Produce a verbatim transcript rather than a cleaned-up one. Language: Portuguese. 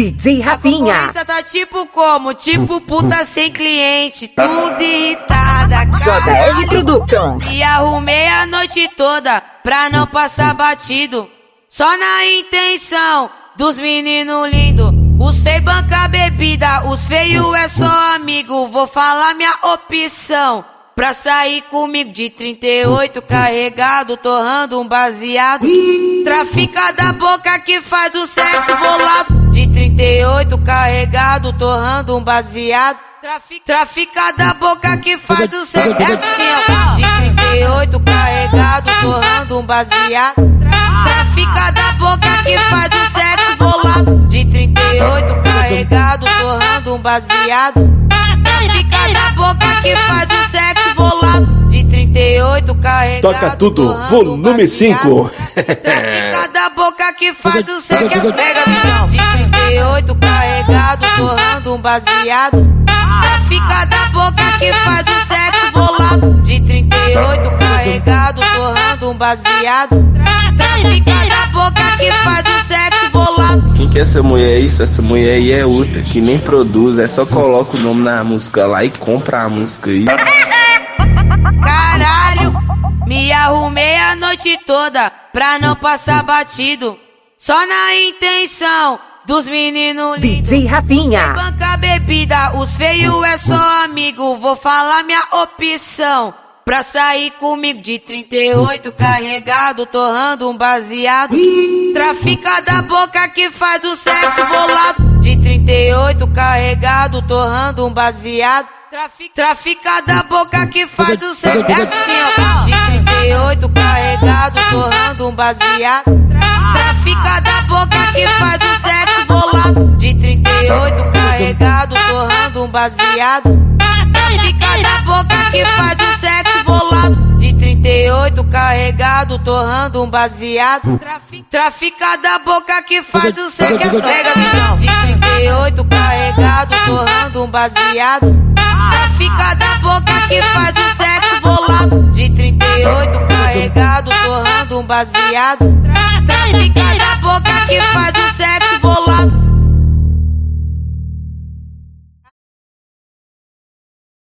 D J Rafinha. A concorrência tá tipo como? Tipo puta sem cliente, tudo irritada, J R Productions. E arrumei a noite toda pra não passar batido, só na intenção dos meninos lindos. Os feios banca bebida, os feios é só amigo. Vou falar minha opção pra sair comigo de trinta e oito carregado, torrando um baseado. Trafica da boca que faz o sexo bolado. De trinta e oito carregado, torrando um baseado. Trafica, trafica da boca que faz o sexo. É assim, ó. De trinta e oito carregado, torrando um baseado. Trafica da boca que faz o sexo bolado. De trinta e oito carregado, torrando um baseado. Trafica da boca que faz o sexo bolado. De trinta e oito carregado. Toca tudo, volume cinco. Trafica da boca que faz o sexo. De trinta e oito carregado, torrando um baseado. Trafica da boca que faz o sexo bolado. De trinta e oito carregado, torrando um baseado. Trafica da boca que faz o sexo bolado. Quem que é essa mulher? Isso, essa mulher aí é outra, que nem produz, é só coloca o nome na música lá e compra a música aí. Caralho, me arrumei a noite toda pra não passar batido, só na intenção dos meninos lindos. D J Rafinha. Os banca bebida, os feios é só amigo. Vou falar minha opção pra sair comigo de trinta e oito carregado, torrando um baseado. Trafica da boca que faz o sexo bolado. De trinta e oito carregado, torrando um baseado. Trafica, trafica da boca que faz o sexo. É assim, ó. De trinta e oito carregado, torrando um baseado. Trafica da boca que faz o sexo bolado. De trinta e oito carregado, torrando um baseado. Trafica da boca que faz o sexo bolado. De trinta e oito carregado, torrando um baseado. Trafica, trafica da boca que faz o sexo. De trinta e oito carregado, torrando um baseado. Trafica da boca que faz o sexo bolado. De trinta e oito carregado, torrando um baseado. Trafica da boca que faz o sexo bolado.